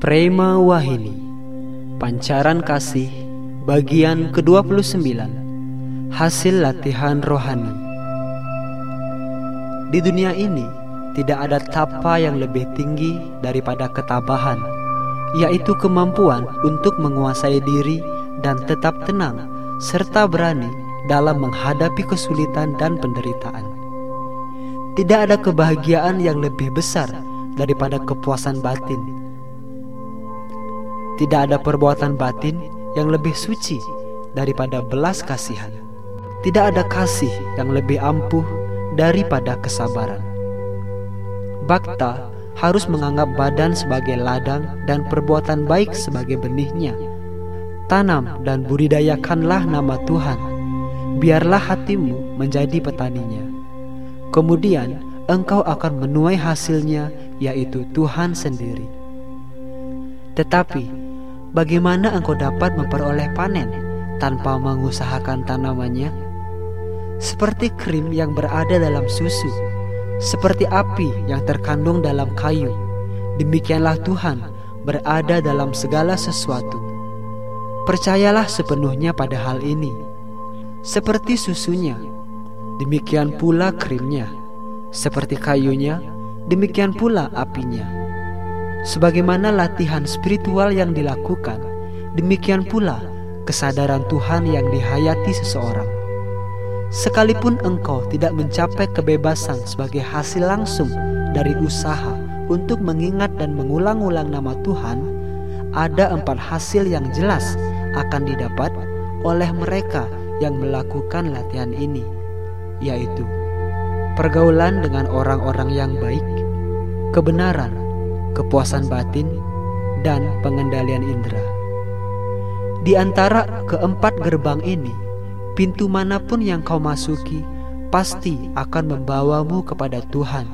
Prema Wahini, Pancaran Kasih, bagian ke-29, hasil latihan rohani. Di dunia ini, tidak ada tapa yang lebih tinggi daripada ketabahan, yaitu kemampuan untuk menguasai diri dan tetap tenang, serta berani dalam menghadapi kesulitan dan penderitaan. Tidak ada kebahagiaan yang lebih besar daripada kepuasan batin. Tidak ada perbuatan batin yang lebih suci daripada belas kasihan. Tidak ada kasih yang lebih ampuh daripada kesabaran. Bhakta harus menganggap badan sebagai ladang dan perbuatan baik sebagai benihnya. Tanam dan budidayakanlah nama Tuhan. Biarlah hatimu menjadi petaninya. Kemudian engkau akan menuai hasilnya, yaitu Tuhan sendiri. Tetapi bagaimana engkau dapat memperoleh panen tanpa mengusahakan tanamannya? Seperti krim yang berada dalam susu, seperti api yang terkandung dalam kayu, demikianlah Tuhan berada dalam segala sesuatu. Percayalah sepenuhnya pada hal ini. Seperti susunya, demikian pula krimnya. Seperti kayunya, demikian pula apinya. Sebagaimana latihan spiritual yang dilakukan, demikian pula kesadaran Tuhan yang dihayati seseorang. Sekalipun engkau tidak mencapai kebebasan sebagai hasil langsung dari usaha untuk mengingat dan mengulang-ulang nama Tuhan, ada 4 hasil yang jelas akan didapat oleh mereka yang melakukan latihan ini, yaitu pergaulan dengan orang-orang yang baik, kebenaran, kepuasan batin, dan pengendalian indera. Di antara keempat gerbang ini, pintu manapun yang kau masuki pasti akan membawamu kepada Tuhan.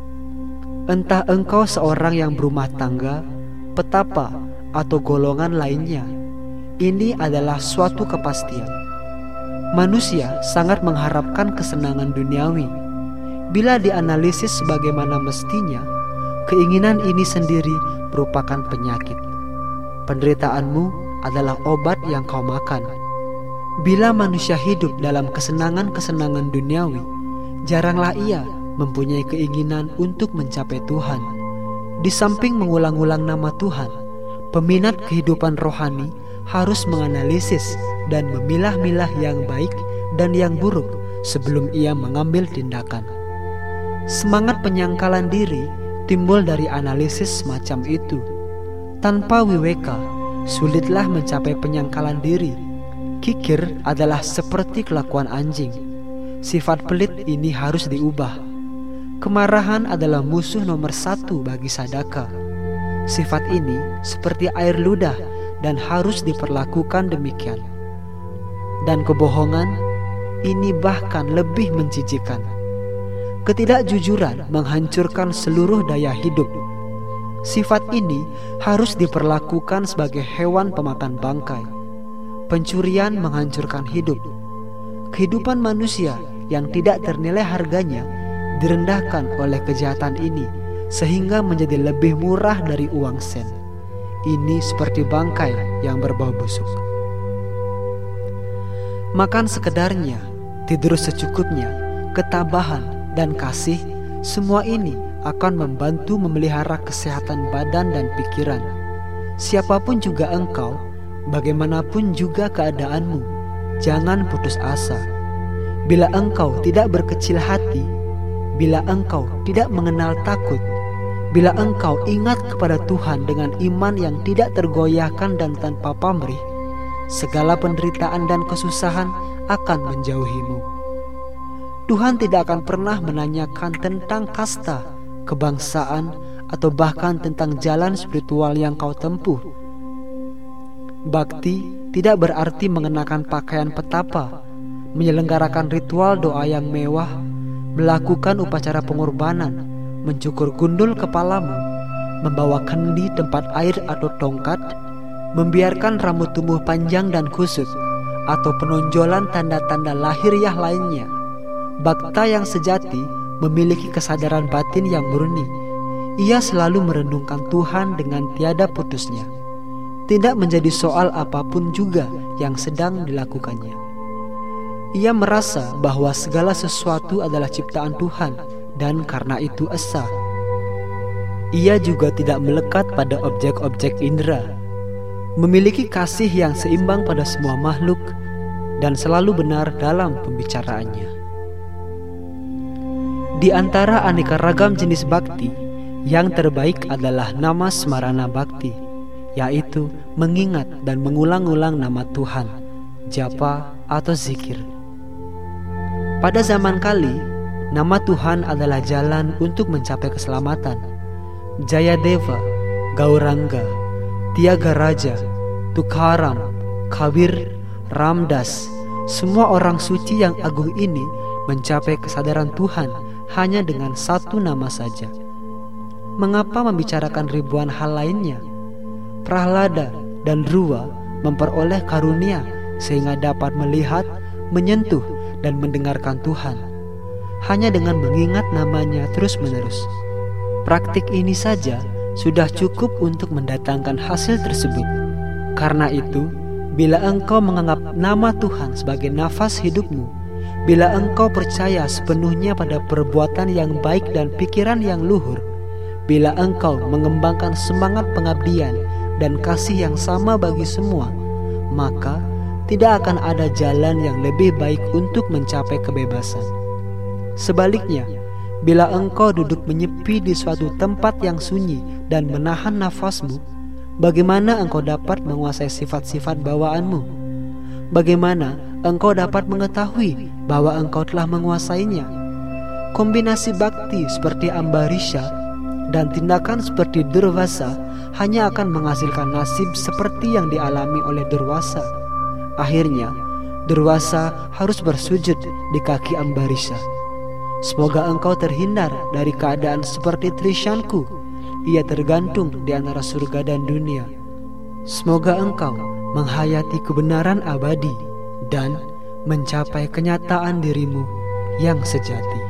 Entah engkau seorang yang berumah tangga, petapa, atau golongan lainnya, ini adalah suatu kepastian. Manusia sangat mengharapkan kesenangan duniawi. Bila dianalisis sebagaimana mestinya, keinginan ini sendiri merupakan penyakit. Penderitaanmu adalah obat yang kau makan. Bila manusia hidup dalam kesenangan-kesenangan duniawi, jaranglah ia mempunyai keinginan untuk mencapai Tuhan. Di samping mengulang-ulang nama Tuhan, peminat kehidupan rohani harus menganalisis dan memilah-milah yang baik dan yang buruk sebelum ia mengambil tindakan. Semangat penyangkalan diri timbul dari analisis semacam itu. Tanpa wiweka, sulitlah mencapai penyangkalan diri. Kikir adalah seperti kelakuan anjing. Sifat pelit ini harus diubah. Kemarahan adalah musuh nomor 1 bagi sadaka. Sifat ini seperti air ludah dan harus diperlakukan demikian. Dan kebohongan ini bahkan lebih menjijikkan. Ketidakjujuran menghancurkan seluruh daya hidup. Sifat ini harus diperlakukan sebagai hewan pemakan bangkai. Pencurian menghancurkan hidup. Kehidupan manusia yang tidak ternilai harganya direndahkan oleh kejahatan ini, sehingga menjadi lebih murah dari uang sen. Ini seperti bangkai yang berbau busuk. Makan sekedarnya, tidur secukupnya, ketabahan dan kasih, semua ini akan membantu memelihara kesehatan badan dan pikiran. Siapapun juga engkau, bagaimanapun juga keadaanmu, jangan putus asa. Bila engkau tidak berkecil hati, bila engkau tidak mengenal takut, bila engkau ingat kepada Tuhan dengan iman yang tidak tergoyahkan dan tanpa pamrih, segala penderitaan dan kesusahan akan menjauhimu. Tuhan tidak akan pernah menanyakan tentang kasta, kebangsaan, atau bahkan tentang jalan spiritual yang kau tempuh. Bakti tidak berarti mengenakan pakaian petapa, menyelenggarakan ritual doa yang mewah, melakukan upacara pengorbanan, mencukur gundul kepalamu, membawa kendi tempat air atau tongkat, membiarkan rambut tumbuh panjang dan kusut, atau penonjolan tanda-tanda lahiriah lainnya. Bhakta yang sejati memiliki kesadaran batin yang murni. Ia selalu merenungkan Tuhan dengan tiada putusnya, tidak menjadi soal apapun juga yang sedang dilakukannya. Ia merasa bahwa segala sesuatu adalah ciptaan Tuhan dan karena itu esa. Ia juga tidak melekat pada objek-objek indera, memiliki kasih yang seimbang pada semua makhluk dan selalu benar dalam pembicaraannya. Di antara aneka ragam jenis bakti, yang terbaik adalah nama Smarana Bhakti, yaitu mengingat dan mengulang-ulang nama Tuhan, japa atau zikir. Pada zaman kali, nama Tuhan adalah jalan untuk mencapai keselamatan. Jayadeva, Gauranga, Tyagaraja, Tukaram, Kabir, Ramdas, semua orang suci yang agung ini mencapai kesadaran Tuhan hanya dengan satu nama saja. Mengapa membicarakan ribuan hal lainnya? Prahlada dan Dhruva memperoleh karunia sehingga dapat melihat, menyentuh, dan mendengarkan Tuhan hanya dengan mengingat namanya terus-menerus. Praktik ini saja sudah cukup untuk mendatangkan hasil tersebut. Karena itu, bila engkau menganggap nama Tuhan sebagai nafas hidupmu, bila engkau percaya sepenuhnya pada perbuatan yang baik dan pikiran yang luhur, bila engkau mengembangkan semangat pengabdian dan kasih yang sama bagi semua, maka tidak akan ada jalan yang lebih baik untuk mencapai kebebasan. Sebaliknya, bila engkau duduk menyepi di suatu tempat yang sunyi dan menahan nafasmu, bagaimana engkau dapat menguasai sifat-sifat bawaanmu? Bagaimana engkau dapat mengetahui bahwa engkau telah menguasainya? Kombinasi bakti seperti Ambarisha dan tindakan seperti Durvasa hanya akan menghasilkan nasib seperti yang dialami oleh Durvasa. Akhirnya, Durvasa harus bersujud di kaki Ambarisha. Semoga engkau terhindar dari keadaan seperti Trishanku. Ia tergantung di antara surga dan dunia. Semoga engkau menghayati kebenaran abadi dan mencapai kenyataan dirimu yang sejati.